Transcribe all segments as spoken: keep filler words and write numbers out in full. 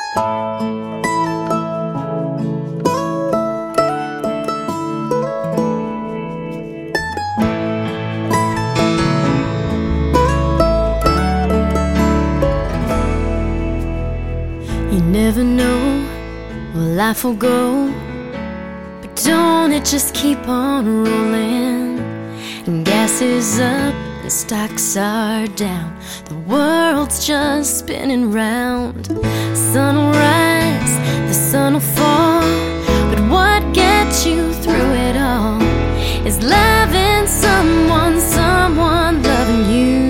You never know where life will go, but don't it just keep on rolling? And gas is up and stocks are down, the world's just spinning round. Sun will rise, the sun will fall, but what gets you through it all is loving someone, someone loving you.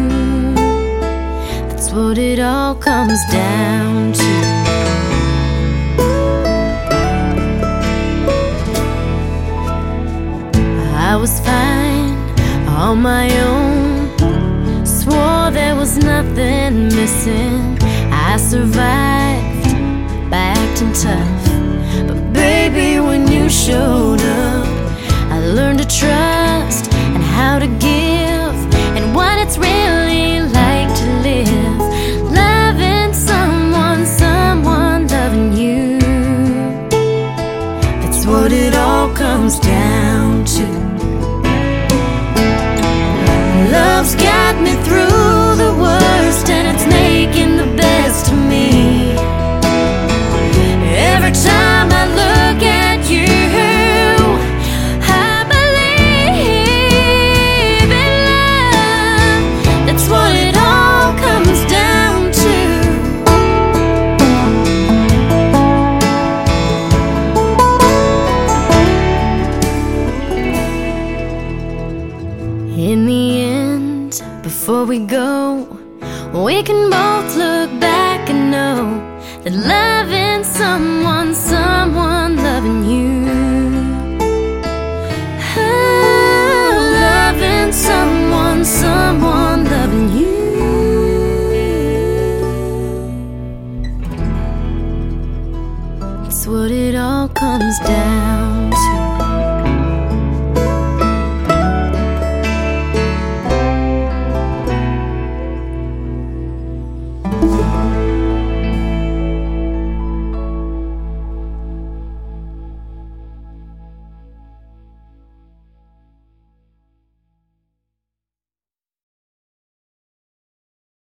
That's what it all comes down to. I was fine on my own, swore there was nothing missing. I survived by acting tough, but baby, when you showed up, I learned to trust and how to give, and what it's really like to live, loving someone, someone loving you. That's what it all comes down to. Love's got me through the worst, and it's making the best of me. Every time I look at you, I believe in love. That's what it all comes down to. In the end, before we go, we can both look back and know that loving someone, someone loving you, oh, loving someone, someone loving you. It's what it all comes down.